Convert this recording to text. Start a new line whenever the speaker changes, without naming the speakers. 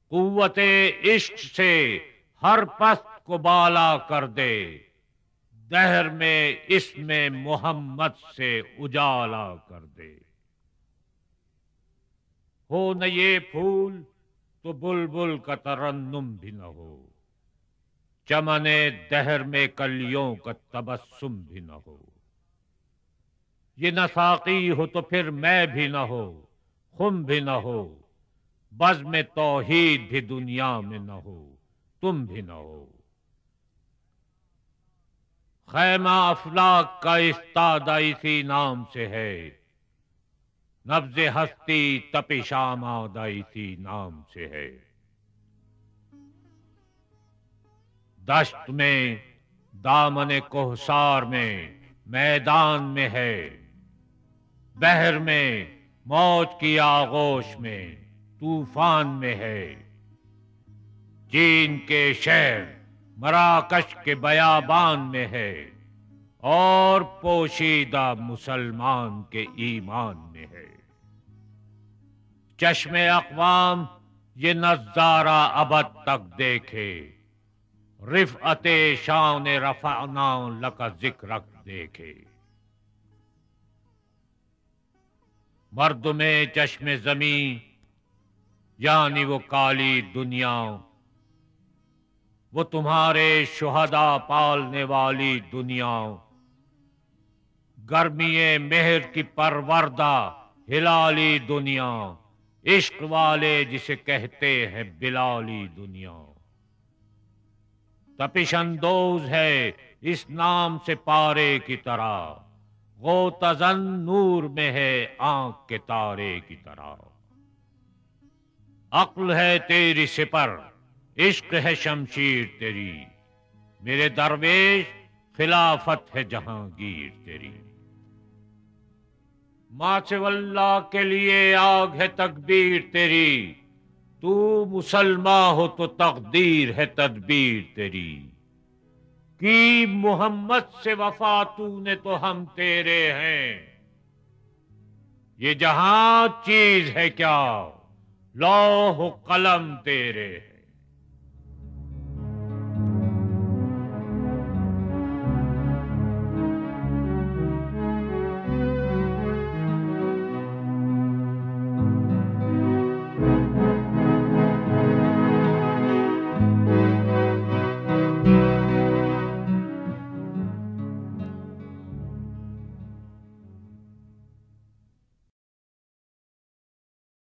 قوت عشق سے ہر پست کو بالا کر دے، دہر میں اسم محمد سے اجالا کر دے۔ ہو نہ یہ پھول تو بلبل کا ترنم بھی نہ ہو، چمن دہر میں کلیوں کا تبسم بھی نہ ہو۔ یہ نہ ساقی ہو تو پھر میں بھی نہ ہو، خم بھی نہ ہو، بزم توحید بھی دنیا میں نہ ہو، تم بھی نہ ہو۔ خیمہ افلاک کا استادہ اسی نام سے ہے، نبض ہستی تپش آمادہ اسی نام سے ہے۔ دشت میں دامن کوہسار میں میدان میں ہے، بحر میں موج کی آغوش میں طوفان میں ہے۔ چین کے شہر مراکش کے بیابان میں ہے، اور پوشیدہ مسلمان کے ایمان میں ہے۔ چشم اقوام یہ نظارہ ابد تک دیکھے، رفعت شان رفعنا لک ذکرک دیکھے۔ مردم چشم زمین یعنی وہ کالی دنیا، وہ تمہارے شہداء پالنے والی دنیا، گرمی مہر کی پروردہ ہلالی دنیا، عشق والے جسے کہتے ہیں بلالی دنیا۔ تپش اندوز ہے اس نام سے پارے کی طرح، غوطہ نور میں ہے آنکھ کے تارے کی طرح۔ عقل ہے تیری سپر، عشق ہے شمشیر تیری، میرے درویش خلافت ہے جہانگیر تیری۔ ماں سے واللہ کے لیے آگ ہے تکبیر تیری، تو مسلمان ہو تو تقدیر ہے تدبیر تیری۔ کی محمد سے وفا تو نے تو ہم تیرے ہیں، یہ جہاں چیز ہے کیا لوح و قلم تیرے ہیں۔